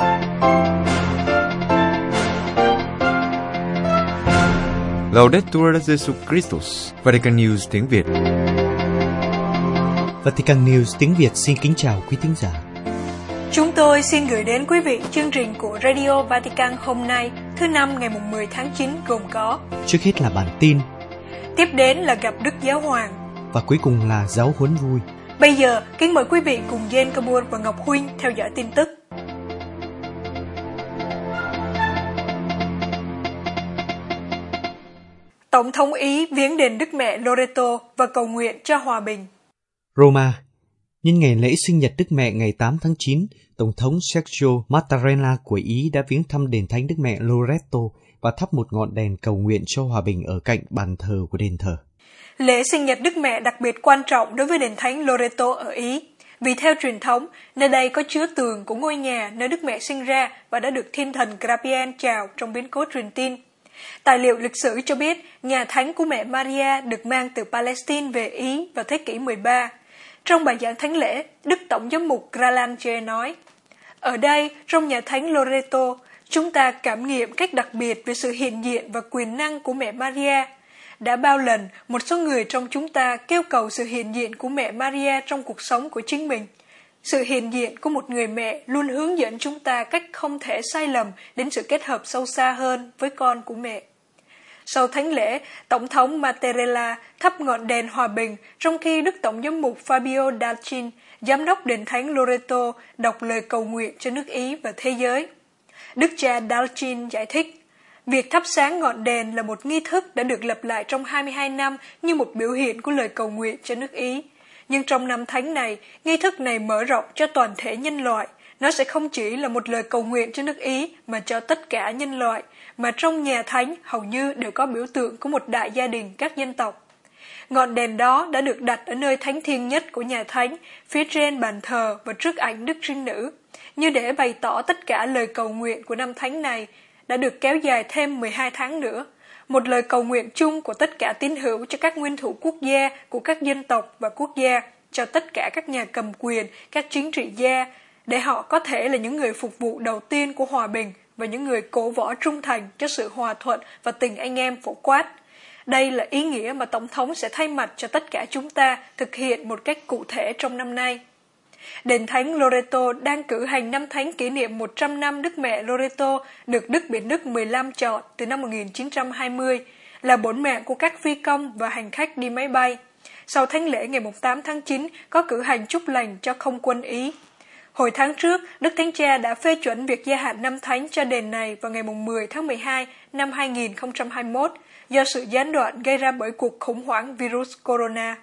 Laudetur Jesus Christus, Vatican News tiếng Việt. Vatican News tiếng Việt xin kính chào quý thính giả. Chúng tôi xin gửi đến quý vị chương trình của Radio Vatican hôm nay, thứ Năm ngày 10 tháng 9 gồm có: trước hết là bản tin, tiếp đến là gặp Đức Giáo Hoàng, và cuối cùng là giáo huấn vui. Bây giờ, kính mời quý vị cùng Jane Kabur và Ngọc Huynh theo dõi tin tức. Tổng thống Ý viếng đền Đức Mẹ Loreto và cầu nguyện cho hòa bình. Roma, nhân ngày lễ sinh nhật Đức Mẹ ngày 8 tháng 9, Tổng thống Sergio Mattarella của Ý đã viếng thăm đền thánh Đức Mẹ Loreto và thắp một ngọn đèn cầu nguyện cho hòa bình ở cạnh bàn thờ của đền thờ. Lễ sinh nhật Đức Mẹ đặc biệt quan trọng đối với đền thánh Loreto ở Ý, vì theo truyền thống, nơi đây có chứa tường của ngôi nhà nơi Đức Mẹ sinh ra và đã được thiên thần Gabriel chào trong biến cố truyền tin. Tài liệu lịch sử cho biết, nhà thánh của mẹ Maria được mang từ Palestine về Ý vào thế kỷ 13. Trong bài giảng thánh lễ, Đức Tổng giám mục Gralange nói: ở đây, trong nhà thánh Loreto, chúng ta cảm nghiệm cách đặc biệt về sự hiện diện và quyền năng của mẹ Maria. Đã bao lần, một số người trong chúng ta kêu cầu sự hiện diện của mẹ Maria trong cuộc sống của chính mình. Sự hiện diện của một người mẹ luôn hướng dẫn chúng ta cách không thể sai lầm đến sự kết hợp sâu xa hơn với con của mẹ. Sau thánh lễ, Tổng thống Mattarella thắp ngọn đèn hòa bình, trong khi Đức Tổng giám mục Fabio Dalcin, giám đốc đền thánh Loreto, đọc lời cầu nguyện cho nước Ý và thế giới. Đức cha Dalcin giải thích, việc thắp sáng ngọn đèn là một nghi thức đã được lặp lại trong 22 năm như một biểu hiện của lời cầu nguyện cho nước Ý. Nhưng trong năm thánh này, nghi thức này mở rộng cho toàn thể nhân loại. Nó sẽ không chỉ là một lời cầu nguyện cho nước Ý mà cho tất cả nhân loại, mà trong nhà thánh hầu như đều có biểu tượng của một đại gia đình các dân tộc. Ngọn đèn đó đã được đặt ở nơi thánh thiêng nhất của nhà thánh, phía trên bàn thờ và trước ảnh Đức Trinh Nữ, như để bày tỏ tất cả lời cầu nguyện của năm thánh này, đã được kéo dài thêm 12 tháng nữa. Một lời cầu nguyện chung của tất cả tín hữu cho các nguyên thủ quốc gia của các dân tộc và quốc gia, cho tất cả các nhà cầm quyền, các chính trị gia, để họ có thể là những người phục vụ đầu tiên của hòa bình và những người cổ võ trung thành cho sự hòa thuận và tình anh em phổ quát. Đây là ý nghĩa mà Tổng thống sẽ thay mặt cho tất cả chúng ta thực hiện một cách cụ thể trong năm nay. Đền thánh Loreto đang cử hành năm thánh kỷ niệm 100 năm Đức Mẹ Loreto được Đức Biển Đức 15 chọn từ năm 1920, là bổn mạng của các phi công và hành khách đi máy bay. Sau thánh lễ ngày 8 tháng 9 có cử hành chúc lành cho không quân Ý. Hồi tháng trước, Đức Thánh Cha đã phê chuẩn việc gia hạn năm thánh cho đền này vào ngày 10 tháng 12 năm 2021 do sự gián đoạn gây ra bởi cuộc khủng hoảng virus corona.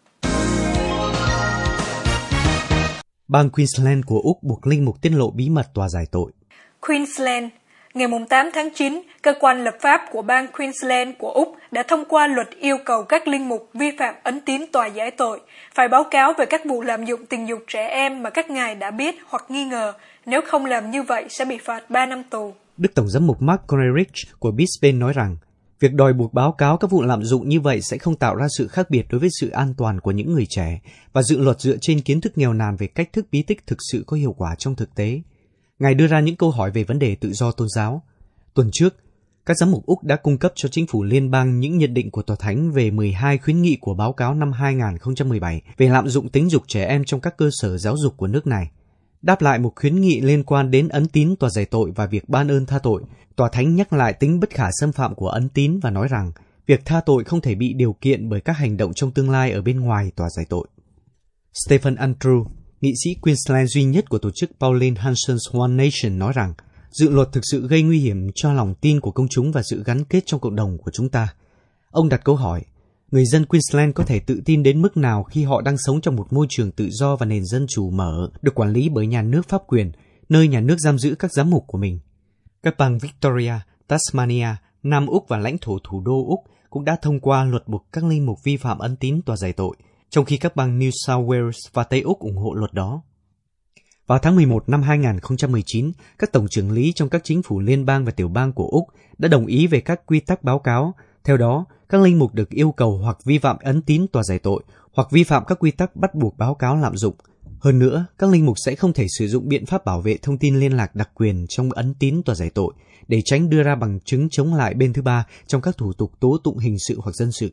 Bang Queensland của Úc buộc linh mục tiết lộ bí mật tòa giải tội. Queensland. Ngày 8 tháng 9, cơ quan lập pháp của bang Queensland của Úc đã thông qua luật yêu cầu các linh mục vi phạm ấn tín tòa giải tội phải báo cáo về các vụ lạm dụng tình dục trẻ em mà các ngài đã biết hoặc nghi ngờ, nếu không làm như vậy sẽ bị phạt 3 năm tù. Đức Tổng giám mục Mark Coleridge của Brisbane nói rằng, việc đòi buộc báo cáo các vụ lạm dụng như vậy sẽ không tạo ra sự khác biệt đối với sự an toàn của những người trẻ, và dự luật dựa trên kiến thức nghèo nàn về cách thức bí tích thực sự có hiệu quả trong thực tế. Ngài đưa ra những câu hỏi về vấn đề tự do tôn giáo. Tuần trước, các giám mục Úc đã cung cấp cho chính phủ liên bang những nhận định của Tòa Thánh về 12 khuyến nghị của báo cáo năm 2017 về lạm dụng tính dục trẻ em trong các cơ sở giáo dục của nước này. Đáp lại một khuyến nghị liên quan đến ấn tín tòa giải tội và việc ban ơn tha tội, Tòa Thánh nhắc lại tính bất khả xâm phạm của ấn tín và nói rằng việc tha tội không thể bị điều kiện bởi các hành động trong tương lai ở bên ngoài tòa giải tội. Stephen Andrew, nghị sĩ Queensland duy nhất của tổ chức Pauline Hanson's One Nation nói rằng dự luật thực sự gây nguy hiểm cho lòng tin của công chúng và sự gắn kết trong cộng đồng của chúng ta. Ông đặt câu hỏi, người dân Queensland có thể tự tin đến mức nào khi họ đang sống trong một môi trường tự do và nền dân chủ mở, được quản lý bởi nhà nước pháp quyền, nơi nhà nước giam giữ các giám mục của mình. Các bang Victoria, Tasmania, Nam Úc và lãnh thổ thủ đô Úc cũng đã thông qua luật buộc các linh mục vi phạm ấn tín tòa giải tội, trong khi các bang New South Wales và Tây Úc ủng hộ luật đó. Vào tháng 11 năm 2019, các tổng trưởng lý trong các chính phủ liên bang và tiểu bang của Úc đã đồng ý về các quy tắc báo cáo. Theo đó, các linh mục được yêu cầu hoặc vi phạm ấn tín tòa giải tội, hoặc vi phạm các quy tắc bắt buộc báo cáo lạm dụng. Hơn nữa, các linh mục sẽ không thể sử dụng biện pháp bảo vệ thông tin liên lạc đặc quyền trong ấn tín tòa giải tội để tránh đưa ra bằng chứng chống lại bên thứ ba trong các thủ tục tố tụng hình sự hoặc dân sự.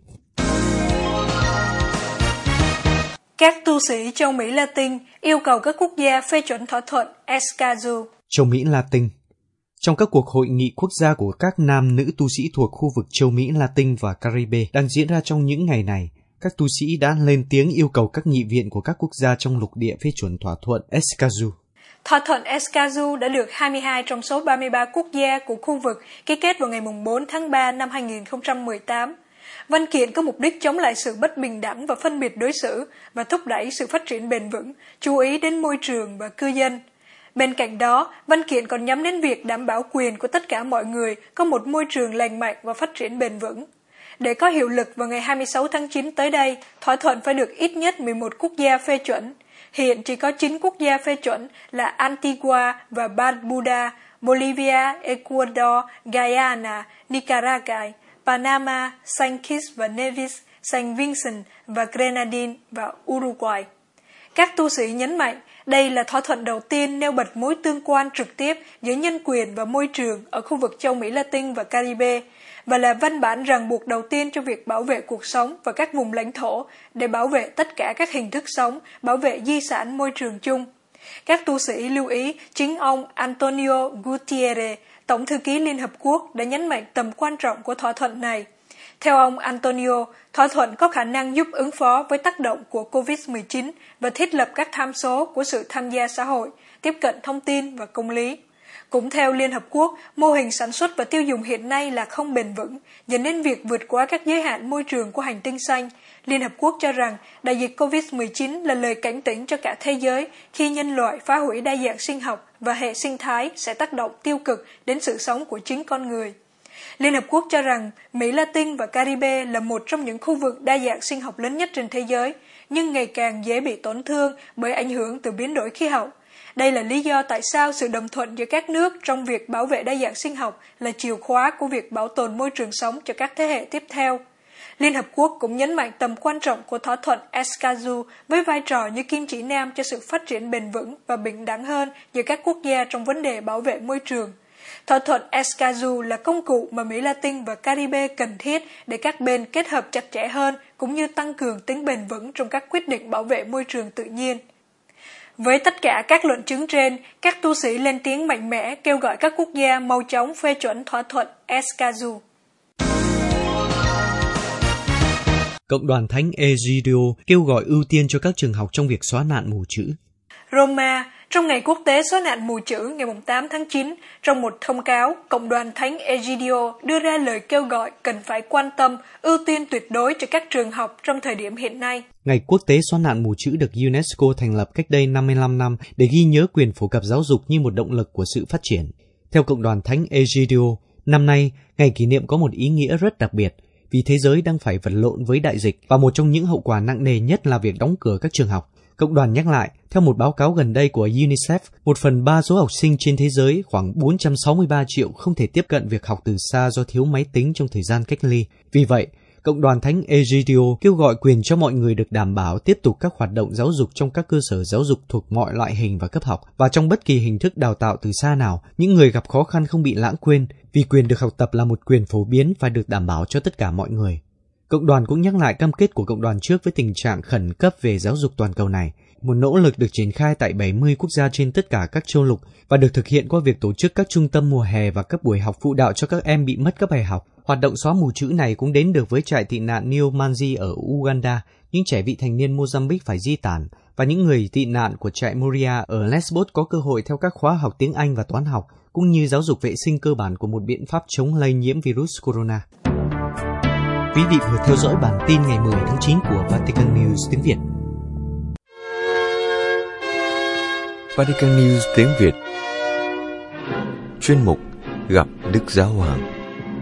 Các tu sĩ châu Mỹ Latin yêu cầu các quốc gia phê chuẩn thỏa thuận Escazú. Châu Mỹ Latin. Trong các cuộc hội nghị quốc gia của các nam nữ tu sĩ thuộc khu vực châu Mỹ Latin và Caribe đang diễn ra trong những ngày này, các tu sĩ đã lên tiếng yêu cầu các nghị viện của các quốc gia trong lục địa phê chuẩn thỏa thuận Escazú. Thỏa thuận Escazú đã được 22 trong số 33 quốc gia của khu vực ký kết vào ngày 4 tháng 3 năm 2018. Văn kiện có mục đích chống lại sự bất bình đẳng và phân biệt đối xử và thúc đẩy sự phát triển bền vững, chú ý đến môi trường và cư dân. Bên cạnh đó, văn kiện còn nhắm đến việc đảm bảo quyền của tất cả mọi người có một môi trường lành mạnh và phát triển bền vững. Để có hiệu lực vào ngày 26 tháng 9 tới đây, thỏa thuận phải được ít nhất 11 quốc gia phê chuẩn. Hiện chỉ có 9 quốc gia phê chuẩn là Antigua và Barbuda, Bolivia, Ecuador, Guyana, Nicaragua, Panama, Saint Kitts và Nevis, Saint Vincent và Grenadines và Uruguay. Các tu sĩ nhấn mạnh, đây là thỏa thuận đầu tiên nêu bật mối tương quan trực tiếp giữa nhân quyền và môi trường ở khu vực châu Mỹ Latin và Caribe, và là văn bản ràng buộc đầu tiên cho việc bảo vệ cuộc sống và các vùng lãnh thổ để bảo vệ tất cả các hình thức sống, bảo vệ di sản môi trường chung. Các tu sĩ lưu ý chính ông Antonio Gutierrez, Tổng thư ký Liên Hợp Quốc, đã nhấn mạnh tầm quan trọng của thỏa thuận này. Theo ông Antonio, thỏa thuận có khả năng giúp ứng phó với tác động của COVID-19 và thiết lập các tham số của sự tham gia xã hội, tiếp cận thông tin và công lý. Cũng theo Liên Hợp Quốc, mô hình sản xuất và tiêu dùng hiện nay là không bền vững, dẫn đến việc vượt qua các giới hạn môi trường của hành tinh xanh. Liên Hợp Quốc cho rằng đại dịch COVID-19 là lời cảnh tỉnh cho cả thế giới khi nhân loại phá hủy đa dạng sinh học và hệ sinh thái sẽ tác động tiêu cực đến sự sống của chính con người. Liên Hợp Quốc cho rằng Mỹ Latin và Caribe là một trong những khu vực đa dạng sinh học lớn nhất trên thế giới, nhưng ngày càng dễ bị tổn thương bởi ảnh hưởng từ biến đổi khí hậu. Đây là lý do tại sao sự đồng thuận giữa các nước trong việc bảo vệ đa dạng sinh học là chìa khóa của việc bảo tồn môi trường sống cho các thế hệ tiếp theo. Liên Hợp Quốc cũng nhấn mạnh tầm quan trọng của thỏa thuận Escazú với vai trò như kim chỉ nam cho sự phát triển bền vững và bình đẳng hơn giữa các quốc gia trong vấn đề bảo vệ môi trường. Thỏa thuận Escazú là công cụ mà Mỹ Latin và Caribe cần thiết để các bên kết hợp chặt chẽ hơn cũng như tăng cường tính bền vững trong các quyết định bảo vệ môi trường tự nhiên. Với tất cả các luận chứng trên, các tu sĩ lên tiếng mạnh mẽ kêu gọi các quốc gia mau chóng phê chuẩn thỏa thuận Escazú. Cộng đoàn Thánh Egidio kêu gọi ưu tiên cho các trường học trong việc xóa nạn mù chữ. Roma, trong ngày quốc tế xóa nạn mù chữ ngày 8 tháng 9, trong một thông cáo, Cộng đoàn Thánh Egidio đưa ra lời kêu gọi cần phải quan tâm, ưu tiên tuyệt đối cho các trường học trong thời điểm hiện nay. Ngày quốc tế xóa nạn mù chữ được UNESCO thành lập cách đây 55 năm để ghi nhớ quyền phổ cập giáo dục như một động lực của sự phát triển. Theo Cộng đoàn Thánh Egidio, năm nay, ngày kỷ niệm có một ý nghĩa rất đặc biệt, vì thế giới đang phải vật lộn với đại dịch và một trong những hậu quả nặng nề nhất là việc đóng cửa các trường học. Cộng đoàn nhắc lại, theo một báo cáo gần đây của UNICEF, 1/3 số học sinh trên thế giới, khoảng 463 triệu, không thể tiếp cận việc học từ xa do thiếu máy tính trong thời gian cách ly. Vì vậy, Cộng đoàn Thánh Egidio kêu gọi quyền cho mọi người được đảm bảo tiếp tục các hoạt động giáo dục trong các cơ sở giáo dục thuộc mọi loại hình và cấp học, và trong bất kỳ hình thức đào tạo từ xa nào, những người gặp khó khăn không bị lãng quên, vì quyền được học tập là một quyền phổ biến và được đảm bảo cho tất cả mọi người. Cộng đoàn cũng nhắc lại cam kết của cộng đoàn trước với tình trạng khẩn cấp về giáo dục toàn cầu này, một nỗ lực được triển khai tại 70 quốc gia trên tất cả các châu lục và được thực hiện qua việc tổ chức các trung tâm mùa hè và các buổi học phụ đạo cho các em bị mất các bài học. Hoạt động xóa mù chữ này cũng đến được với trại tị nạn New Manzi ở Uganda, những trẻ vị thành niên Mozambique phải di tản, và những người tị nạn của trại Moria ở Lesbos có cơ hội theo các khóa học tiếng Anh và toán học, cũng như giáo dục vệ sinh cơ bản của một biện pháp chống lây nhiễm virus corona. Quý vị vừa theo dõi bản tin ngày 10 tháng 9 của Vatican News tiếng Việt. Vatican News tiếng Việt. Chuyên mục Gặp Đức Giáo Hoàng.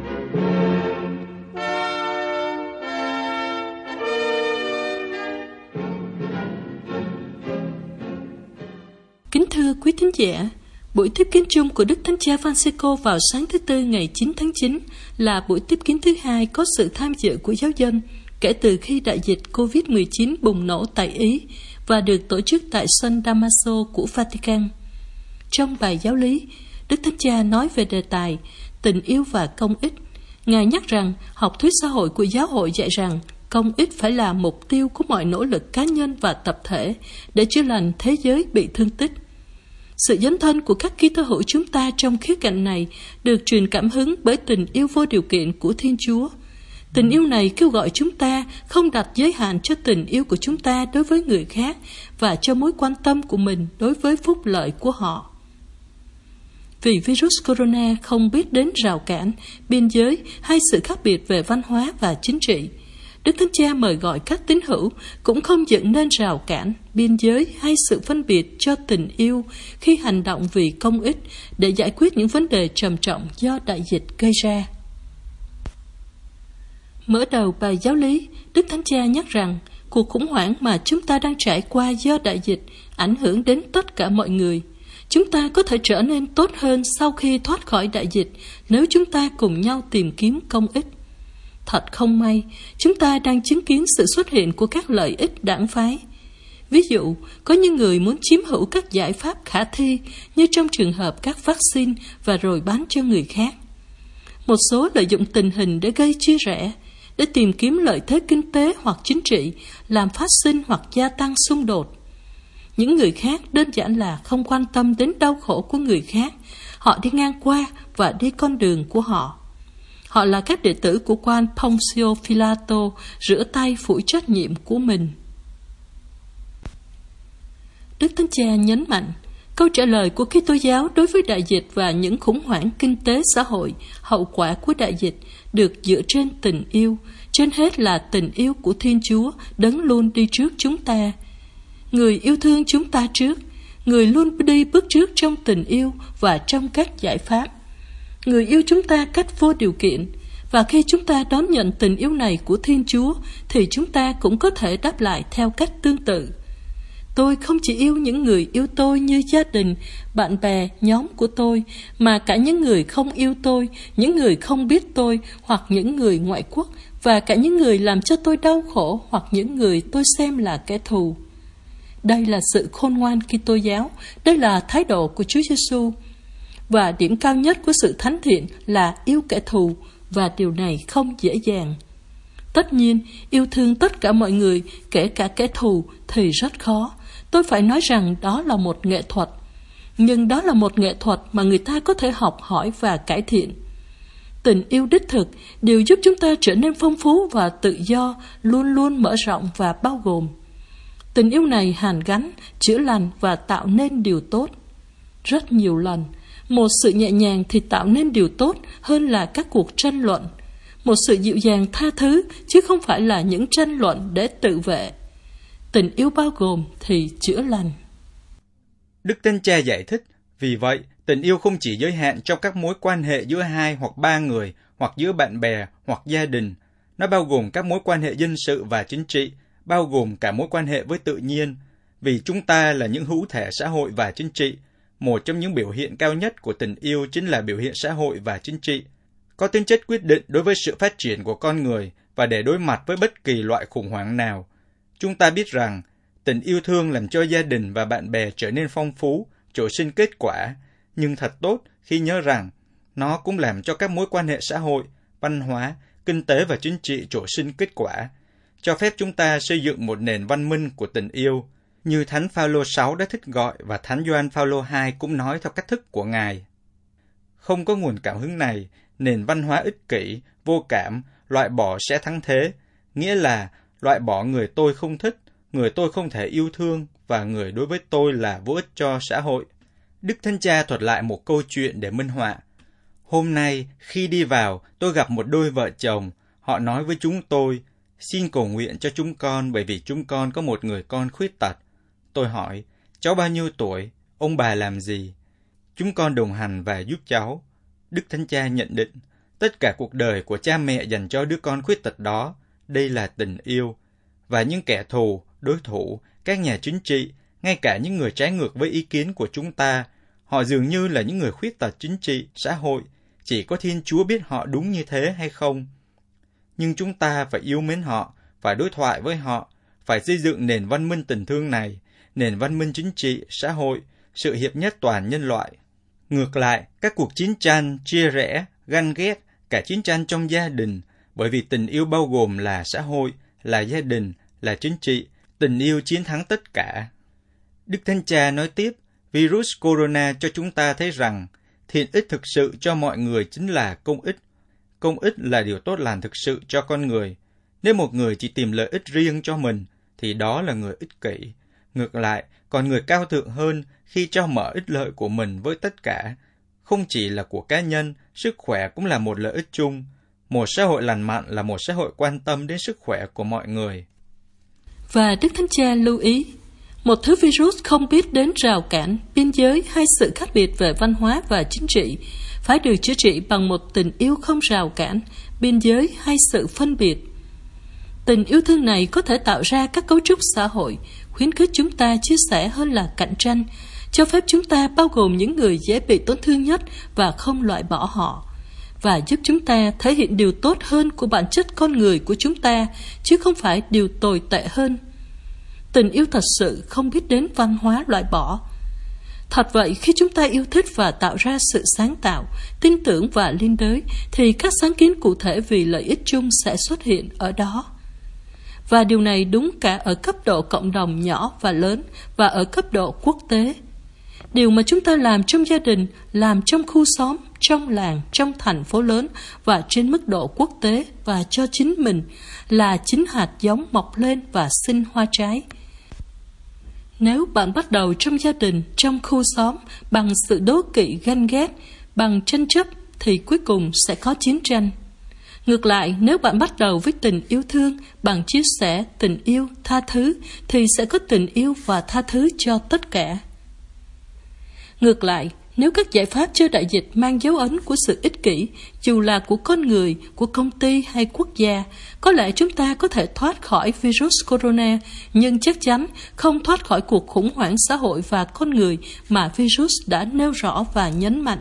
Kính thưa quý thính giả, buổi tiếp kiến chung của Đức Thánh Cha Francisco vào sáng thứ Tư ngày 9 tháng 9 là buổi tiếp kiến thứ hai có sự tham dự của giáo dân kể từ khi đại dịch COVID-19 bùng nổ tại Ý và được tổ chức tại San Damaso của Vatican. Trong bài giáo lý, Đức Thánh Cha nói về đề tài tình yêu và công ích. Ngài nhắc rằng học thuyết xã hội của giáo hội dạy rằng công ích phải là mục tiêu của mọi nỗ lực cá nhân và tập thể để chữa lành thế giới bị thương tích. Sự dấn thân của các Kitô hữu chúng ta trong khía cạnh này được truyền cảm hứng bởi tình yêu vô điều kiện của Thiên Chúa. Tình yêu này kêu gọi chúng ta không đặt giới hạn cho tình yêu của chúng ta đối với người khác và cho mối quan tâm của mình đối với phúc lợi của họ. Vì virus corona không biết đến rào cản, biên giới hay sự khác biệt về văn hóa và chính trị, Đức Thánh Cha mời gọi các tín hữu cũng không dựng nên rào cản, biên giới hay sự phân biệt cho tình yêu khi hành động vì công ích để giải quyết những vấn đề trầm trọng do đại dịch gây ra. Mở đầu bài giáo lý, Đức Thánh Cha nhắc rằng cuộc khủng hoảng mà chúng ta đang trải qua do đại dịch ảnh hưởng đến tất cả mọi người. Chúng ta có thể trở nên tốt hơn sau khi thoát khỏi đại dịch nếu chúng ta cùng nhau tìm kiếm công ích. Thật không may, chúng ta đang chứng kiến sự xuất hiện của các lợi ích đảng phái. Ví dụ, có những người muốn chiếm hữu các giải pháp khả thi như trong trường hợp các vaccine và rồi bán cho người khác. Một số lợi dụng tình hình để gây chia rẽ, để tìm kiếm lợi thế kinh tế hoặc chính trị, làm phát sinh hoặc gia tăng xung đột. Những người khác đơn giản là không quan tâm đến đau khổ của người khác. Họ đi ngang qua và đi con đường của họ. Họ là các đệ tử của quan Poncio Pilato, rửa tay phủi trách nhiệm của mình. Đức Thánh Cha nhấn mạnh, câu trả lời của Kitô giáo đối với đại dịch và những khủng hoảng kinh tế xã hội, hậu quả của đại dịch được dựa trên tình yêu, trên hết là tình yêu của Thiên Chúa đấng luôn đi trước chúng ta. Người yêu thương chúng ta trước, người luôn đi bước trước trong tình yêu và trong các giải pháp. Người yêu chúng ta cách vô điều kiện, và khi chúng ta đón nhận tình yêu này của Thiên Chúa thì chúng ta cũng có thể đáp lại theo cách tương tự. Tôi không chỉ yêu những người yêu tôi như gia đình, bạn bè, nhóm của tôi, mà cả những người không yêu tôi, những người không biết tôi, hoặc những người ngoại quốc, và cả những người làm cho tôi đau khổ, hoặc những người tôi xem là kẻ thù. Đây là sự khôn ngoan Kitô giáo, đây là thái độ của Chúa Giêsu. Và điểm cao nhất của sự thánh thiện là yêu kẻ thù, và điều này không dễ dàng. Tất nhiên, yêu thương tất cả mọi người, kể cả kẻ thù, thì rất khó. Tôi phải nói rằng đó là một nghệ thuật. Nhưng đó là một nghệ thuật mà người ta có thể học hỏi và cải thiện. Tình yêu đích thực, điều giúp chúng ta trở nên phong phú và tự do, luôn luôn mở rộng và bao gồm. Tình yêu này hàn gắn, chữa lành và tạo nên điều tốt. Rất nhiều lần, một sự nhẹ nhàng thì tạo nên điều tốt hơn là các cuộc tranh luận. Một sự dịu dàng tha thứ, chứ không phải là những tranh luận để tự vệ. Tình yêu bao gồm thì chữa lành. Đức Thánh Cha giải thích, vì vậy, tình yêu không chỉ giới hạn trong các mối quan hệ giữa 2 hoặc 3 người, hoặc giữa bạn bè, hoặc gia đình. Nó bao gồm các mối quan hệ dân sự và chính trị, bao gồm cả mối quan hệ với tự nhiên. Vì chúng ta là những hữu thể xã hội và chính trị, một trong những biểu hiện cao nhất của tình yêu chính là biểu hiện xã hội và chính trị, có tính chất quyết định đối với sự phát triển của con người và để đối mặt với bất kỳ loại khủng hoảng nào. Chúng ta biết rằng, tình yêu thương làm cho gia đình và bạn bè trở nên phong phú, trổ sinh kết quả, nhưng thật tốt khi nhớ rằng, nó cũng làm cho các mối quan hệ xã hội, văn hóa, kinh tế và chính trị trổ sinh kết quả, cho phép chúng ta xây dựng một nền văn minh của tình yêu, như Thánh Phaolô VI đã thích gọi và Thánh Gioan Phaolô II cũng nói theo cách thức của Ngài. Không có nguồn cảm hứng này, nền văn hóa ích kỷ, vô cảm, loại bỏ sẽ thắng thế, nghĩa là loại bỏ người tôi không thích, người tôi không thể yêu thương và người đối với tôi là vô ích cho xã hội. Đức Thánh Cha thuật lại một câu chuyện để minh họa. Hôm nay, khi đi vào, tôi gặp một đôi vợ chồng. Họ nói với chúng tôi, xin cầu nguyện cho chúng con bởi vì chúng con có một người con khuyết tật. Tôi hỏi, cháu bao nhiêu tuổi? Ông bà làm gì? Chúng con đồng hành và giúp cháu. Đức Thánh Cha nhận định, tất cả cuộc đời của cha mẹ dành cho đứa con khuyết tật đó, đây là tình yêu. Và những kẻ thù, đối thủ, các nhà chính trị, ngay cả những người trái ngược với ý kiến của chúng ta, họ dường như là những người khuyết tật chính trị, xã hội, chỉ có Thiên Chúa biết họ đúng như thế hay không. Nhưng chúng ta phải yêu mến họ, phải đối thoại với họ, phải xây dựng nền văn minh tình thương này, nền văn minh chính trị, xã hội, sự hiệp nhất toàn nhân loại. Ngược lại, các cuộc chiến tranh, chia rẽ, ganh ghét, cả chiến tranh trong gia đình, bởi vì tình yêu bao gồm là xã hội, là gia đình, là chính trị, tình yêu chiến thắng tất cả. Đức Thánh Cha nói tiếp, virus corona cho chúng ta thấy rằng thiện ích thực sự cho mọi người chính là công ích. Công ích là điều tốt lành thực sự cho con người. Nếu một người chỉ tìm lợi ích riêng cho mình, thì đó là người ích kỷ. Ngược lại, còn người cao thượng hơn khi cho mở ích lợi của mình với tất cả. Không chỉ là của cá nhân, sức khỏe cũng là một lợi ích chung. Một xã hội lành mạnh là một xã hội quan tâm đến sức khỏe của mọi người. Và Đức Thánh Cha lưu ý, một thứ virus không biết đến rào cản, biên giới hay sự khác biệt về văn hóa và chính trị, phải được chữa trị bằng một tình yêu không rào cản, biên giới hay sự phân biệt. Tình yêu thương này có thể tạo ra các cấu trúc xã hội, khuyến khích chúng ta chia sẻ hơn là cạnh tranh, cho phép chúng ta bao gồm những người dễ bị tổn thương nhất và không loại bỏ họ, và giúp chúng ta thể hiện điều tốt hơn của bản chất con người của chúng ta, chứ không phải điều tồi tệ hơn. Tình yêu thật sự không biết đến văn hóa loại bỏ. Thật vậy, khi chúng ta yêu thích và tạo ra sự sáng tạo, tin tưởng và liên đới, thì các sáng kiến cụ thể vì lợi ích chung sẽ xuất hiện ở đó. Và điều này đúng cả ở cấp độ cộng đồng nhỏ và lớn, và ở cấp độ quốc tế. Điều mà chúng ta làm trong gia đình, làm trong khu xóm, trong làng, trong thành phố lớn và trên mức độ quốc tế và cho chính mình là chính hạt giống mọc lên và sinh hoa trái. Nếu bạn bắt đầu trong gia đình, trong khu xóm bằng sự đố kỵ ganh ghét, bằng tranh chấp, thì cuối cùng sẽ có chiến tranh. Ngược lại, nếu bạn bắt đầu với tình yêu thương, bằng chia sẻ, tình yêu, tha thứ, thì sẽ có tình yêu và tha thứ cho tất cả. Ngược lại, nếu các giải pháp cho đại dịch mang dấu ấn của sự ích kỷ, dù là của con người, của công ty hay quốc gia, có lẽ chúng ta có thể thoát khỏi virus corona, nhưng chắc chắn không thoát khỏi cuộc khủng hoảng xã hội và con người mà virus đã nêu rõ và nhấn mạnh.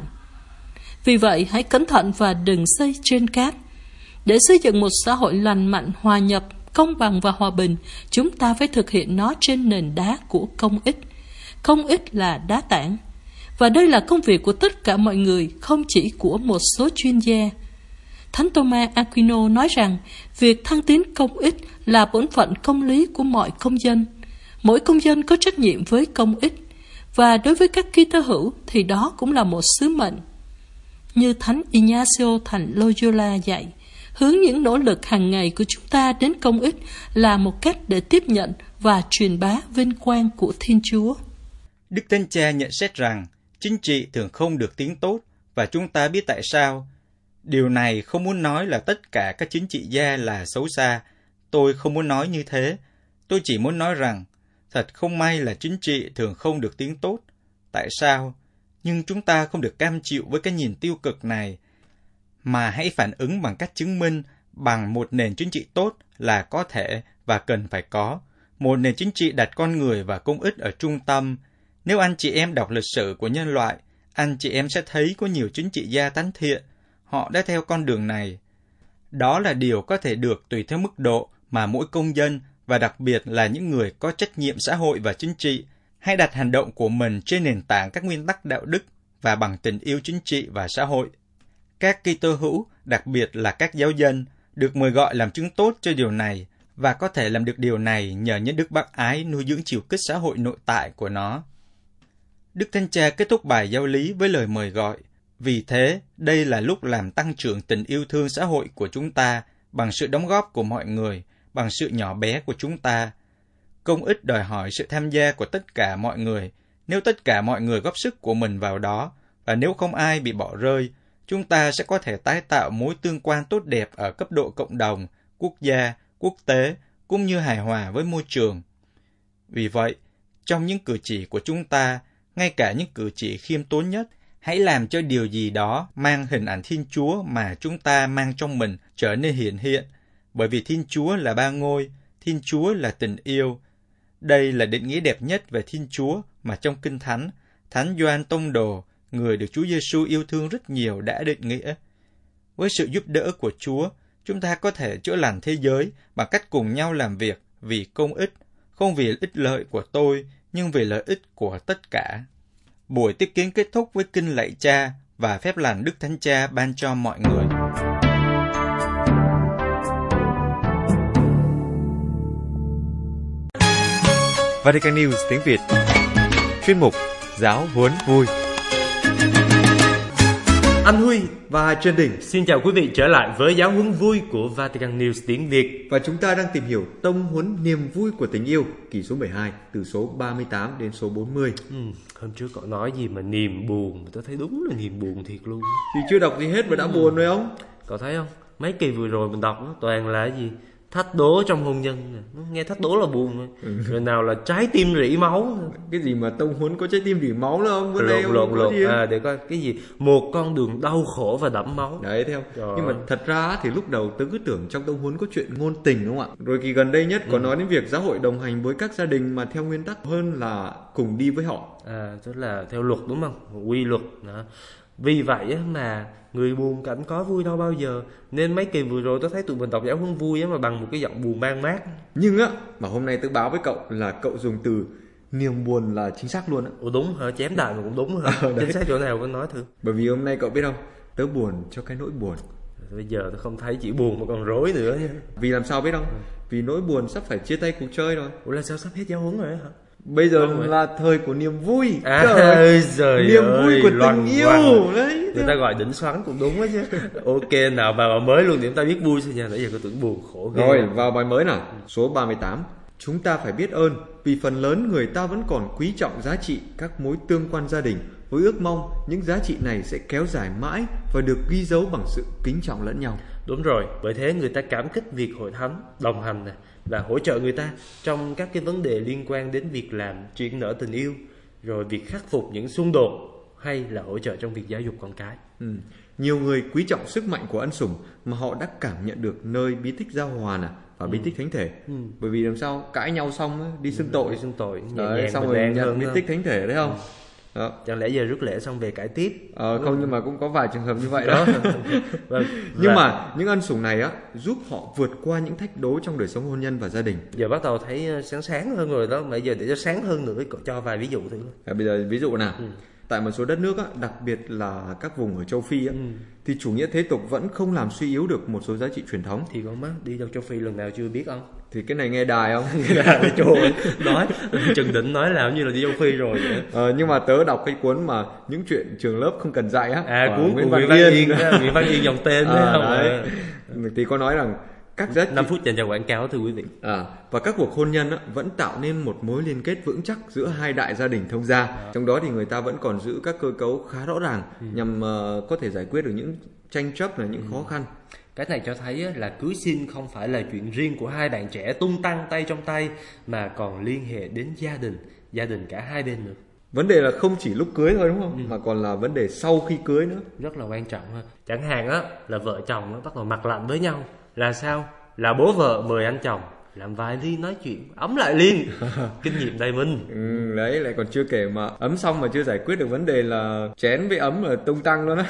Vì vậy, hãy cẩn thận và đừng xây trên cát. Để xây dựng một xã hội lành mạnh, hòa nhập, công bằng và hòa bình, chúng ta phải thực hiện nó trên nền đá của công ích. Công ích là đá tảng. Và đây là công việc của tất cả mọi người, không chỉ của một số chuyên gia. Thánh Thomas Aquino nói rằng, việc thăng tiến công ích là bổn phận công lý của mọi công dân. Mỗi công dân có trách nhiệm với công ích, và đối với các Kitô hữu thì đó cũng là một sứ mệnh. Như Thánh Ignacio thành Loyola dạy, hướng những nỗ lực hàng ngày của chúng ta đến công ích là một cách để tiếp nhận và truyền bá vinh quang của Thiên Chúa. Đức Thánh Cha nhận xét rằng, chính trị thường không được tiếng tốt, và chúng ta biết tại sao. Điều này không muốn nói là tất cả các chính trị gia là xấu xa. Tôi không muốn nói như thế. Tôi chỉ muốn nói rằng, thật không may là chính trị thường không được tiếng tốt. Tại sao? Nhưng chúng ta không được cam chịu với cái nhìn tiêu cực này, mà hãy phản ứng bằng cách chứng minh bằng một nền chính trị tốt là có thể và cần phải có. Một nền chính trị đặt con người và công ích ở trung tâm. Nếu anh chị em đọc lịch sử của nhân loại, anh chị em sẽ thấy có nhiều chính trị gia thánh thiện. Họ đã theo con đường này. Đó là điều có thể được tùy theo mức độ mà mỗi công dân, và đặc biệt là những người có trách nhiệm xã hội và chính trị, hãy đặt hành động của mình trên nền tảng các nguyên tắc đạo đức và bằng tình yêu chính trị và xã hội. Các Kitô hữu, đặc biệt là các giáo dân, được mời gọi làm chứng tốt cho điều này, và có thể làm được điều này nhờ những đức bác ái nuôi dưỡng chiều kích xã hội nội tại của nó. Đức Thánh Cha kết thúc bài giáo lý với lời mời gọi. Vì thế, đây là lúc làm tăng trưởng tình yêu thương xã hội của chúng ta bằng sự đóng góp của mọi người, bằng sự nhỏ bé của chúng ta. Công ích đòi hỏi sự tham gia của tất cả mọi người. Nếu tất cả mọi người góp sức của mình vào đó, và nếu không ai bị bỏ rơi, chúng ta sẽ có thể tái tạo mối tương quan tốt đẹp ở cấp độ cộng đồng, quốc gia, quốc tế, cũng như hài hòa với môi trường. Vì vậy, trong những cử chỉ của chúng ta, ngay cả những cử chỉ khiêm tốn nhất, hãy làm cho điều gì đó mang hình ảnh Thiên Chúa mà chúng ta mang trong mình trở nên hiển hiện, bởi vì Thiên Chúa là ba ngôi, Thiên Chúa là tình yêu. Đây là định nghĩa đẹp nhất về Thiên Chúa mà trong Kinh Thánh, Thánh Gioan Tông Đồ, người được Chúa Giêsu yêu thương rất nhiều, đã định nghĩa. Với sự giúp đỡ của Chúa, chúng ta có thể chữa lành thế giới bằng cách cùng nhau làm việc vì công ích, không vì ích lợi của tôi, nhưng vì lợi ích của tất cả. Buổi tiếp kiến kết thúc với kinh lạy Cha và phép lành Đức Thánh Cha ban cho mọi người. Vatican News tiếng Việt. Chuyên mục Giáo huấn vui. Anh Huy và Trần Đình xin chào quý vị trở lại với Giáo huấn vui của Vatican News tiếng Việt. Và chúng ta đang tìm hiểu tông huấn niềm vui của tình yêu, kỳ số 12, từ số 38 đến số 40. Hôm trước cậu nói gì mà niềm buồn, tôi thấy đúng là niềm buồn thiệt luôn. Thì chưa đọc gì hết mà đã buồn rồi không? Cậu thấy không? Mấy kỳ vừa rồi mình đọc toàn là cái gì? Thách đố trong hôn nhân. Nghe thách đố là buồn rồi nào là trái tim rỉ máu. Cái gì mà tông huấn có trái tim rỉ máu nữa không? Lộn. Để coi cái gì? Một con đường đau khổ và đẫm máu. Đấy, thấy không? Nhưng mà thật ra thì lúc đầu tớ cứ tưởng trong tông huấn có chuyện ngôn tình, đúng không ạ? Rồi kỳ gần đây nhất có nói đến việc giáo hội đồng hành với các gia đình mà theo nguyên tắc hơn là cùng đi với họ. Tức là theo luật, đúng không? Quy luật đó. Vì vậy mà người buồn cảnh có vui đâu bao giờ. Nên mấy kỳ vừa rồi tôi thấy tụi mình đọc giáo huấn vui mà bằng một cái giọng buồn man mát. Nhưng mà hôm nay tớ báo với cậu là cậu dùng từ niềm buồn là chính xác luôn á. Ủa đúng hả? Chém đại mà cũng đúng hả? Chính xác chỗ nào có nói thử. Bởi vì hôm nay cậu biết không, tớ buồn cho cái nỗi buồn. Bây giờ tôi không thấy chỉ buồn mà còn rối nữa nha. Vì làm sao biết không? Vì nỗi buồn sắp phải chia tay cuộc chơi rồi. Ủa là sao sắp hết giáo huấn rồi hả? Bây giờ là thời của niềm vui. Trời niềm vui của tình yêu đấy. Người ta gọi đỉnh xoắn cũng đúng á chứ. Ok, nào vào bài mới luôn thì chúng ta biết vui thôi nha. Nãy giờ có tưởng buồn khổ ghê. Rồi vào bài mới nào. Số 38. Chúng ta phải biết ơn vì phần lớn người ta vẫn còn quý trọng giá trị các mối tương quan gia đình, với ước mong những giá trị này sẽ kéo dài mãi và được ghi dấu bằng sự kính trọng lẫn nhau. Đúng rồi, bởi thế người ta cảm kích việc hội thánh đồng hành này và hỗ trợ người ta trong các cái vấn đề liên quan đến việc làm chuyển nở tình yêu, rồi việc khắc phục những xung đột, hay là hỗ trợ trong việc giáo dục con cái. Nhiều người quý trọng sức mạnh của ân sủng mà họ đã cảm nhận được nơi bí tích giao hòa và bí tích thánh thể. Bởi vì làm sao cãi nhau xong đi xưng tội, nhẹ xong rồi nhận bí tích thánh thể đấy không? Đó. Chẳng lẽ giờ rước lễ xong về cãi tiếp? Không, nhưng mà cũng có vài trường hợp như vậy đó. Nhưng mà những ân sủng này giúp họ vượt qua những thách đố trong đời sống hôn nhân và gia đình. Giờ bắt đầu thấy sáng hơn rồi đó. Mà giờ để cho sáng hơn nữa, cho vài ví dụ thử. Bây giờ ví dụ nào. Tại một số đất nước đặc biệt là các vùng ở châu Phi thì chủ nghĩa thế tục vẫn không làm suy yếu được một số giá trị truyền thống. Thì con má đi đâu châu Phi lần nào chưa biết không? Thì cái này nghe đài không? Nói Trần Định nói làm như là đi châu Phi rồi vậy. Nhưng mà tớ đọc cái cuốn mà những chuyện trường lớp không cần dạy cuốn của Nguyễn Văn Yên dòng tên đấy không? Đấy. Thì có nói rằng các giá trị 5 phút dành cho quảng cáo thưa quý vị. Và các cuộc hôn nhân vẫn tạo nên một mối liên kết vững chắc giữa hai đại gia đình thông gia. Trong đó thì người ta vẫn còn giữ các cơ cấu khá rõ ràng nhằm có thể giải quyết được những tranh chấp là những khó khăn. Cái này cho thấy là cưới xin không phải là chuyện riêng của hai bạn trẻ tung tăng tay trong tay, mà còn liên hệ đến gia đình cả hai bên nữa. Vấn đề là không chỉ lúc cưới thôi, đúng không? Mà còn là vấn đề sau khi cưới nữa. Rất là quan trọng. Chẳng hạn là vợ chồng bắt đầu mặt lạnh với nhau. Là sao? Là bố vợ mời anh chồng làm vài ly nói chuyện, ấm lại liền. Kinh nghiệm đầy mình. Đấy, lại còn chưa kể mà ấm xong mà chưa giải quyết được vấn đề là chén với ấm là tung tăng luôn á.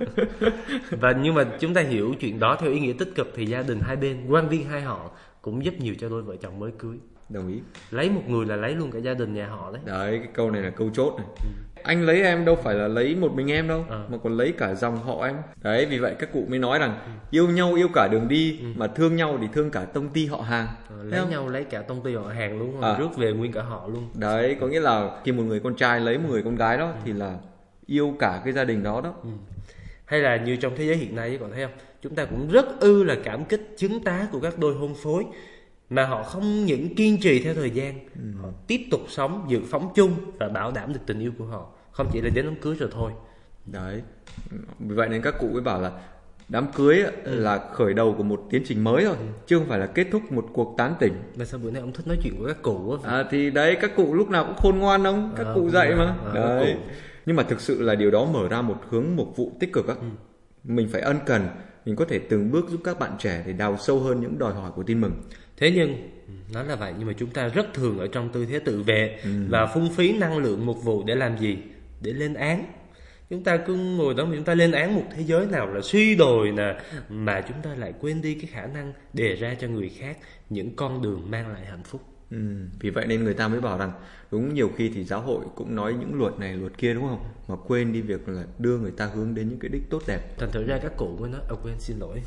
Nhưng mà chúng ta hiểu chuyện đó theo ý nghĩa tích cực thì gia đình hai bên, quan viên hai họ cũng giúp nhiều cho đôi vợ chồng mới cưới. Đồng ý. Lấy một người là lấy luôn cả gia đình nhà họ đấy. Đấy, cái câu này là câu chốt này. Anh lấy em đâu phải là lấy một mình em đâu, mà còn lấy cả dòng họ em. Đấy, vì vậy các cụ mới nói rằng yêu nhau yêu cả đường đi, mà thương nhau thì thương cả tông ty họ hàng. Lấy nhau lấy cả tông ty họ hàng luôn, rước về nguyên cả họ luôn. Đấy, có nghĩa là khi một người con trai lấy một người con gái đó thì là yêu cả cái gia đình đó đó. Hay là như trong thế giới hiện nay còn thấy không, chúng ta cũng rất là cảm kích chứng tá của các đôi hôn phối mà họ không những kiên trì theo thời gian, họ tiếp tục sống dự phóng chung và bảo đảm được tình yêu của họ, không chỉ là đến đám cưới rồi thôi. Đấy, vì vậy nên các cụ mới bảo là đám cưới là khởi đầu của một tiến trình mới thôi, chứ không phải là kết thúc một cuộc tán tỉnh. Mà sao bữa nay ông thích nói chuyện của các cụ á? Thì đấy, các cụ lúc nào cũng khôn ngoan không? Các cụ dạy mà. Đấy. Nhưng mà thực sự là điều đó mở ra một hướng mục vụ tích cực Mình phải ân cần, mình có thể từng bước giúp các bạn trẻ để đào sâu hơn những đòi hỏi của tin mừng. Thế nhưng nói là vậy, nhưng mà chúng ta rất thường ở trong tư thế tự vệ và phung phí năng lượng mục vụ để làm gì? Để lên án. Chúng ta cứ ngồi đó mà chúng ta lên án một thế giới nào là suy đồi nè, mà chúng ta lại quên đi cái khả năng đề ra cho người khác những con đường mang lại hạnh phúc. Vì vậy nên người ta mới bảo rằng đúng, nhiều khi thì giáo hội cũng nói những luật này luật kia, đúng không, mà quên đi việc là đưa người ta hướng đến những cái đích tốt đẹp. Thành thử ra các cụ mới nói quên, xin lỗi.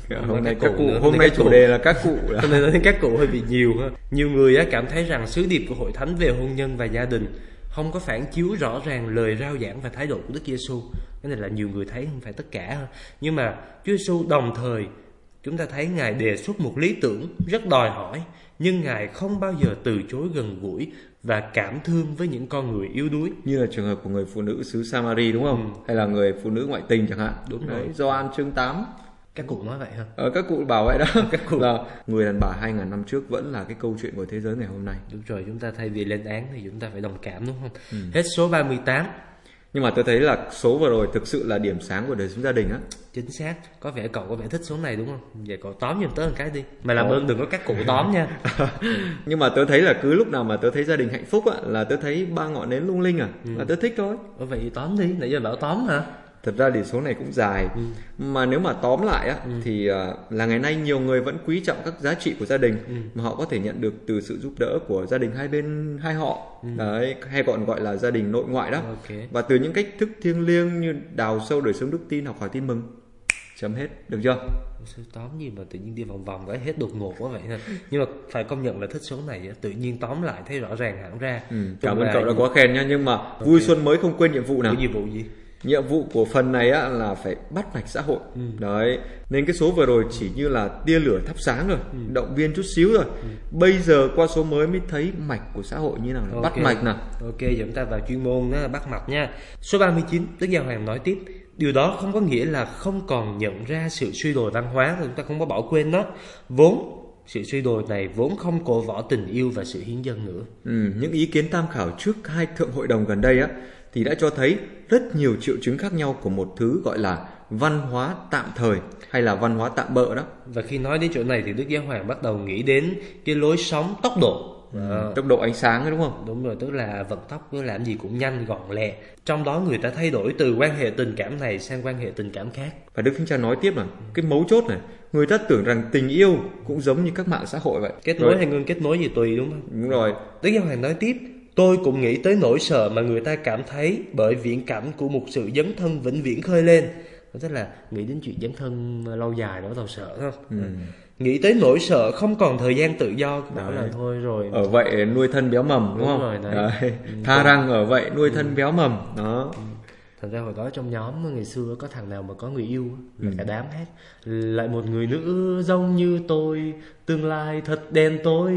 Hôm nay chủ đề là các cụ. Hôm nay nói đến các cụ hơi bị nhiều ha. Nhiều người cảm thấy rằng sứ điệp của hội thánh về hôn nhân và gia đình không có phản chiếu rõ ràng lời rao giảng và thái độ của Đức Giêsu. Cái này là nhiều người thấy, không phải tất cả ha. Nhưng mà Chúa Giêsu đồng thời chúng ta thấy Ngài đề xuất một lý tưởng rất đòi hỏi, nhưng Ngài không bao giờ từ chối gần gũi và cảm thương với những con người yếu đuối. Như là trường hợp của người phụ nữ xứ Samari, đúng không? Hay là người phụ nữ ngoại tình chẳng hạn. Đúng rồi. Gioan chương 8. Các cụ nói vậy ha. Các cụ bảo vậy đó. Các cụ là người đàn bà 2.000 năm trước vẫn là cái câu chuyện của thế giới ngày hôm nay. Đúng rồi, chúng ta thay vì lên án thì chúng ta phải đồng cảm, đúng không? Hết số 38. Nhưng mà tôi thấy là số vừa rồi thực sự là điểm sáng của đời sống gia đình á. Chính xác. Có vẻ cậu có vẻ thích số này đúng không? Vậy cậu tóm giùm tớ một cái đi. Mà làm ơn đừng có các cụ tóm nha. Nhưng mà tớ thấy là cứ lúc nào mà tớ thấy gia đình hạnh phúc á, là tớ thấy 3 ngọn nến lung linh là tớ thích thôi. Vậy tóm đi, nãy giờ bảo tóm hả? Thật ra thì số này cũng dài. Mà nếu mà tóm lại á, thì là ngày nay nhiều người vẫn quý trọng các giá trị của gia đình mà họ có thể nhận được từ sự giúp đỡ của gia đình hai bên, hai họ. Đấy, hay còn gọi là gia đình nội ngoại đó. Và từ những cách thức thiêng liêng như đào sâu đời sống đức tin, học hỏi tin mừng. Chấm hết, được chưa? Tóm gì mà tự nhiên đi vòng vòng cái hết đột ngột quá vậy ha. Nhưng mà phải công nhận là thích số này tự nhiên tóm lại thấy rõ ràng hẳn ra. Cảm ơn cậu đã quá khen nha. Nhưng mà vui xuân mới không quên nhiệm vụ nào. Nhiệm vụ gì? Nhiệm vụ của phần này á là phải bắt mạch xã hội. Đấy, nên cái số vừa rồi chỉ như là tia lửa thắp sáng rồi, động viên chút xíu rồi. Bây giờ qua số mới mới thấy mạch của xã hội như nào, bắt mạch nào. Ok, giờ chúng ta vào chuyên môn đó là bắt mạch nha. Số 39, Đức Giáo Hoàng nói tiếp: điều đó không có nghĩa là không còn nhận ra sự suy đồi văn hóa, chúng ta không có bỏ quên nó. Vốn sự suy đồi này vốn không cổ võ tình yêu và sự hiến dâng nữa. Những ý kiến tham khảo trước hai thượng hội đồng gần đây á thì đã cho thấy rất nhiều triệu chứng khác nhau của một thứ gọi là văn hóa tạm thời hay là văn hóa tạm bợ đó. Và khi nói đến chỗ này thì Đức Giáo Hoàng bắt đầu nghĩ đến cái lối sống tốc độ. Tốc độ ánh sáng ấy, đúng không? Đúng rồi, tức là vận tốc, cứ làm gì cũng nhanh gọn lẹ. Trong đó người ta thay đổi từ quan hệ tình cảm này sang quan hệ tình cảm khác. Và Đức Thánh Cha nói tiếp là cái mấu chốt này, người ta tưởng rằng tình yêu cũng giống như các mạng xã hội vậy. Kết nối hay ngưng kết nối gì tùy, đúng không? Đúng rồi. Đức Giáo Hoàng nói tiếp: tôi cũng nghĩ tới nỗi sợ mà người ta cảm thấy bởi viễn cảnh của một sự dấn thân vĩnh viễn khơi lên. Tức là nghĩ đến chuyện dấn thân lâu dài đó tao sợ, không? Nghĩ tới nỗi sợ không còn thời gian tự do, bảo là thôi rồi. Ở vậy nuôi thân béo mầm, đúng không? Rồi, đấy. Tha rằng ở vậy nuôi thân béo mầm đó. Thành ra hồi đó trong nhóm ngày xưa có thằng nào mà có người yêu là cả đám hết lại một người nữ giống như tôi, tương lai thật đen tối.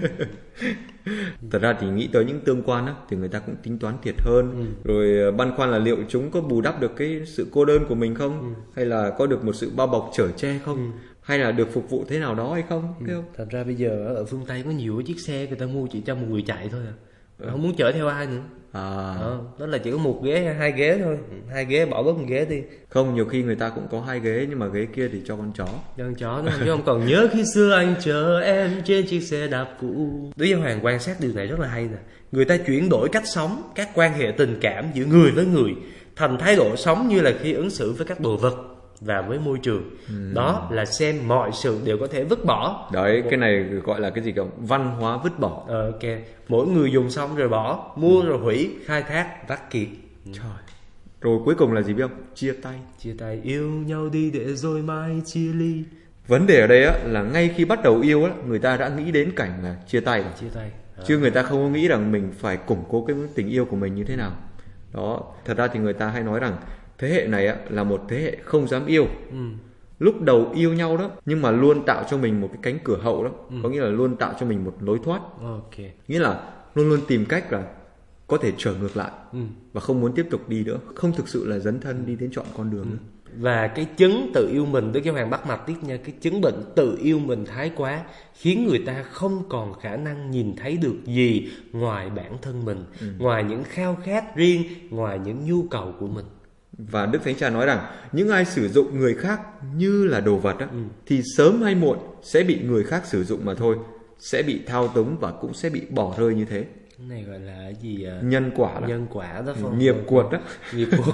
Thật ra thì nghĩ tới những tương quan á, thì người ta cũng tính toán thiệt hơn. Rồi băn khoăn là liệu chúng có bù đắp được cái sự cô đơn của mình không, hay là có được một sự bao bọc chở che không, hay là được phục vụ thế nào đó hay không. Thật ra bây giờ ở phương Tây có nhiều chiếc xe người ta mua chỉ cho một người chạy thôi không muốn chở theo ai nữa. Đó là chỉ có một ghế hay 2 ghế thôi, 2 ghế bỏ bớt một ghế đi. Không, nhiều khi người ta cũng có 2 ghế nhưng mà ghế kia thì cho con chó. Cho con chó nữa, chứ không còn nhớ khi xưa anh chờ em trên chiếc xe đạp cũ. Đức Giáo Hoàng quan sát điều này rất là hay nè. Người ta chuyển đổi cách sống, các quan hệ tình cảm giữa người với người thành thái độ sống như là khi ứng xử với các đồ vật và với môi trường. Đó là xem mọi sự đều có thể vứt bỏ. Đấy, cái này gọi là cái gì không? Văn hóa vứt bỏ. Ok, mỗi người dùng xong rồi bỏ, mua rồi hủy, khai thác, vắt kiệt. Trời. Rồi cuối cùng là gì biết không? Chia tay. Chia tay, yêu nhau đi để rồi mai chia ly. Vấn đề ở đây á là ngay khi bắt đầu yêu á, người ta đã nghĩ đến cảnh là chia tay rồi. Chia tay. Chứ người ta không có nghĩ rằng mình phải củng cố cái tình yêu của mình như thế nào. Đó, thật ra thì người ta hay nói rằng thế hệ này á là một thế hệ không dám yêu. Lúc đầu yêu nhau đó, nhưng mà luôn tạo cho mình một cái cánh cửa hậu đó. Có nghĩa là luôn tạo cho mình một lối thoát. Nghĩa là luôn luôn tìm cách là có thể trở ngược lại và không muốn tiếp tục đi nữa, không thực sự là dấn thân đi đến chọn con đường nữa. Và cái chứng tự yêu mình, Đức Giáo Hoàng bắt mạch tiếp nha, cái chứng bệnh tự yêu mình thái quá khiến người ta không còn khả năng nhìn thấy được gì ngoài bản thân mình, ngoài những khao khát riêng, ngoài những nhu cầu của mình. Và Đức Thánh Cha nói rằng những ai sử dụng người khác như là đồ vật á, thì sớm hay muộn sẽ bị người khác sử dụng mà thôi, sẽ bị thao túng và cũng sẽ bị bỏ rơi như thế. Cái này gọi là cái gì à? Nhân quả đó. Nhân quả đó phải. Nghiệp cuộc đó. Nghiệp cuộc.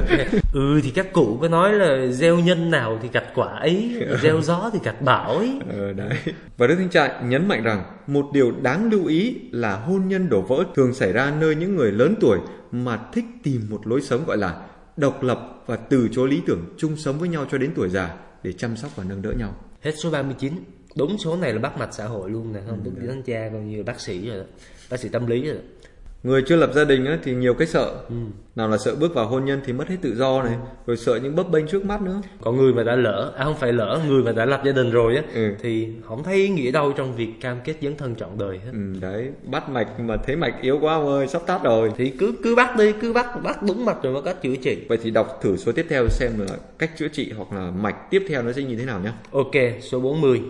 Thì các cụ có nói là gieo nhân nào thì gặt quả ấy, gieo gió thì gặt bão ấy. Đấy. Và Đức Thánh Cha nhấn mạnh rằng một điều đáng lưu ý là hôn nhân đổ vỡ thường xảy ra nơi những người lớn tuổi mà thích tìm một lối sống gọi là độc lập và từ chối lý tưởng chung sống với nhau cho đến tuổi già để chăm sóc và nâng đỡ nhau. Hết số 39. Đúng số này là bắt mạch xã hội luôn nè, không? Đức Thánh Cha coi như là bác sĩ rồi đó. Bác sĩ tâm lý rồi đó. Người chưa lập gia đình á, thì nhiều cái sợ. Nào là sợ bước vào hôn nhân thì mất hết tự do này, rồi sợ những bấp bênh trước mắt nữa. Còn người mà đã không phải lỡ, người mà đã lập gia đình rồi á, thì không thấy ý nghĩa đâu trong việc cam kết dấn thân trọn đời hết. Đấy, bắt mạch mà thấy mạch yếu quá ông ơi, sắp tắt rồi. Thì cứ bắt đi, cứ bắt đúng mạch rồi mới có cách chữa trị. Vậy thì đọc thử số tiếp theo xem là cách chữa trị hoặc là mạch tiếp theo nó sẽ như thế nào nhé. Ok, số 40.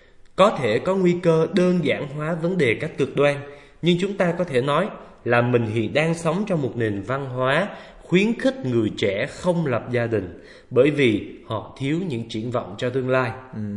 Có thể có nguy cơ đơn giản hóa vấn đề cách cực đoan, nhưng chúng ta có thể nói là mình hiện đang sống trong một nền văn hóa khuyến khích người trẻ không lập gia đình bởi vì họ thiếu những triển vọng cho tương lai.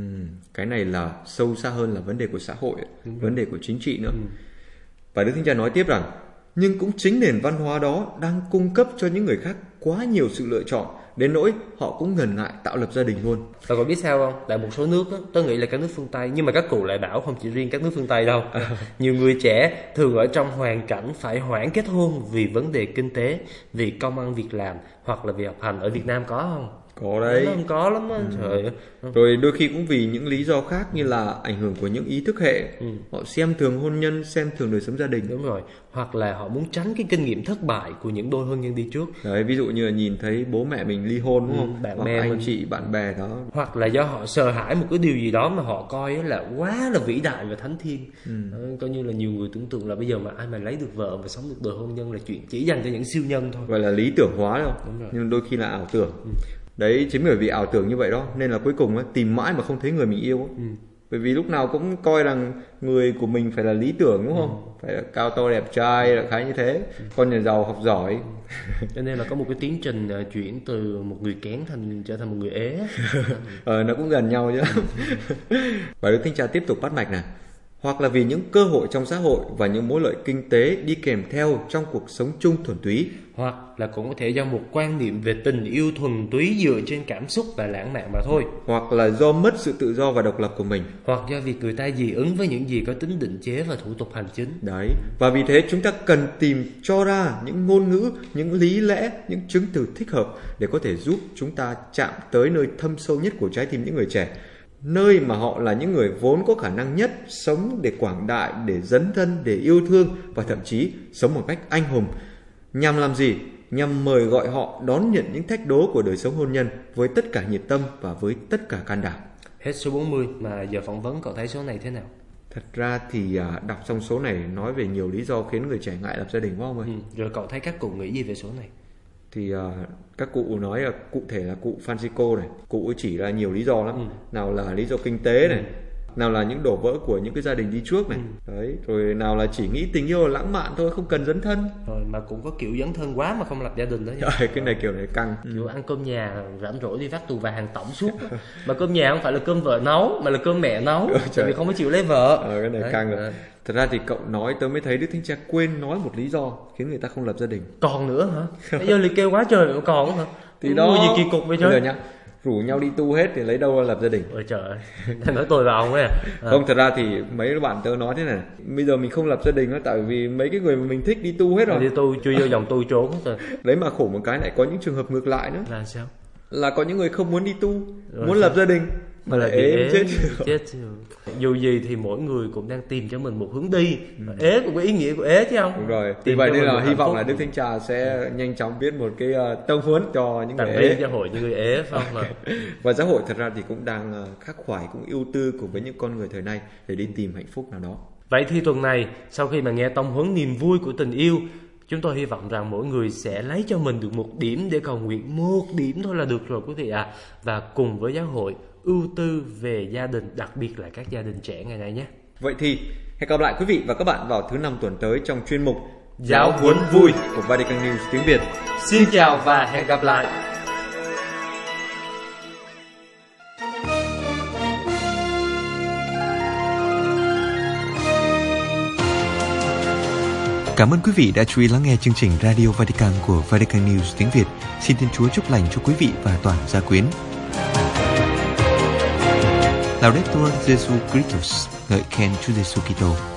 Cái này là sâu xa hơn là vấn đề của xã hội, vấn đề của chính trị nữa. Và Đức Thánh Cha nói tiếp rằng, nhưng cũng chính nền văn hóa đó đang cung cấp cho những người khác quá nhiều sự lựa chọn, đến nỗi họ cũng ngần ngại tạo lập gia đình luôn. Và còn biết sao không? Tại một số nước đó, tôi nghĩ là các nước phương Tây, nhưng mà các cụ lại bảo không chỉ riêng các nước phương Tây đâu. Nhiều người trẻ thường ở trong hoàn cảnh phải hoãn kết hôn vì vấn đề kinh tế, vì công ăn việc làm hoặc là vì học hành. Ở Việt Nam có không? Có đấy. Nó không có lắm á. Trời ơi. Rồi đôi khi cũng vì những lý do khác như là ảnh hưởng của những ý thức hệ. Họ xem thường hôn nhân, xem thường đời sống gia đình. Đúng rồi. Hoặc là họ muốn tránh cái kinh nghiệm thất bại của những đôi hôn nhân đi trước. Đấy, ví dụ như là nhìn thấy bố mẹ mình ly hôn đúng không? Bạn hoặc bè anh mình, chị, bạn bè đó. Hoặc là do họ sợ hãi một cái điều gì đó mà họ coi là quá là vĩ đại và thánh thiêng. Coi như là nhiều người tưởng tượng là bây giờ mà ai mà lấy được vợ và sống được đời hôn nhân là chuyện chỉ dành cho những siêu nhân thôi. Gọi là lý tưởng hóa đâu. Nhưng đôi khi là ảo tưởng. Đấy, chính bởi vì ảo tưởng như vậy đó nên là cuối cùng tìm mãi mà không thấy người mình yêu. Bởi vì lúc nào cũng coi rằng người của mình phải là lý tưởng đúng không? Phải là cao to đẹp trai, là khái như thế. Con nhà giàu học giỏi. Cho nên là có một cái tiến trình chuyển từ một người kén trở thành một người ế. Nó cũng gần nhau chứ. Và Đức Thánh Cha tiếp tục bắt mạch này. Hoặc là vì những cơ hội trong xã hội và những mối lợi kinh tế đi kèm theo trong cuộc sống chung thuần túy. Hoặc là cũng có thể do một quan niệm về tình yêu thuần túy dựa trên cảm xúc và lãng mạn mà thôi. Hoặc là do mất sự tự do và độc lập của mình. Hoặc do việc người ta dị ứng với những gì có tính định chế và thủ tục hành chính. Đấy, và vì thế chúng ta cần tìm cho ra những ngôn ngữ, những lý lẽ, những chứng từ thích hợp để có thể giúp chúng ta chạm tới nơi thâm sâu nhất của trái tim những người trẻ. Nơi mà họ là những người vốn có khả năng nhất sống để quảng đại, để dấn thân, để yêu thương và thậm chí sống một cách anh hùng. Nhằm làm gì? Nhằm mời gọi họ đón nhận những thách đố của đời sống hôn nhân với tất cả nhiệt tâm và với tất cả can đảm. Hết số 40 mà giờ phỏng vấn cậu thấy số này thế nào? Thật ra thì đọc xong số này nói về nhiều lý do khiến người trẻ ngại lập gia đình quá không ơi? Rồi cậu thấy các cụ nghĩ gì về số này? Thì các cụ nói là cụ thể là cụ Francisco này, cụ chỉ ra nhiều lý do lắm. Nào là lý do kinh tế này, nào là những đổ vỡ của những cái gia đình đi trước này, đấy, rồi nào là chỉ nghĩ tình yêu là lãng mạn thôi, không cần dấn thân. Rồi mà cũng có kiểu dấn thân quá mà không lập gia đình đó nha. Trời, cái này kiểu này căng. Kiểu ăn cơm nhà rảnh rỗi đi vắt tù và hàng tổng suốt. Mà cơm nhà không phải là cơm vợ nấu mà là cơm mẹ nấu. Tại vì không có chịu lấy vợ. Cái này đấy, căng rồi. Thật ra thì cậu nói tớ mới thấy Đức Thánh Cha quên nói một lý do khiến người ta không lập gia đình. Còn nữa hả? Bây giờ liệt kê quá trời còn hả? Thì đó gì kỳ cục vậy chứ? Bây giờ nhá, rủ nhau đi tu hết thì lấy đâu ra lập gia đình. Ôi trời ơi, nói tôi vào ông ấy à. Không, thật ra thì mấy bạn tớ nói thế này, bây giờ mình không lập gia đình đó tại vì mấy cái người mà mình thích đi tu hết rồi. Đi tu chui vô dòng tu trốn hết rồi. Đấy mà khổ một cái lại có những trường hợp ngược lại nữa. Là sao? Là có những người không muốn đi tu, rồi muốn lập gia đình mà là ế chết. Dù gì thì mỗi người cũng đang tìm cho mình một hướng đi. Ế cũng có ý nghĩa của ế chứ không? Đúng rồi. Vì vậy nên là hy vọng là Đức Thánh Cha sẽ nhanh chóng viết một cái tông huấn cho những người ế, cho hội những người ế phải không ạ? Và giáo hội thật ra thì cũng đang khắc khoải, cũng ưu tư cùng với những con người thời nay để đi tìm hạnh phúc nào đó. Vậy thì tuần này sau khi mà nghe tông huấn niềm vui của tình yêu, chúng tôi hy vọng rằng mỗi người sẽ lấy cho mình được một điểm để cầu nguyện, một điểm thôi là được rồi quý vị ạ. Và cùng với giáo hội ưu tư về gia đình, đặc biệt là các gia đình trẻ ngày nay nhé. Vậy thì hẹn gặp lại quý vị và các bạn vào thứ 5 tuần tới trong chuyên mục Giáo huấn vui của Vatican News tiếng Việt. Xin chào và hẹn gặp lại. Cảm ơn quý vị đã chú ý lắng nghe chương trình Radio Vatican của Vatican News tiếng Việt. Xin Thiên Chúa chúc lành cho quý vị và toàn gia quyến. Laudetur Jesu Christus, ngợi khen Chúa Giêsu Kitô.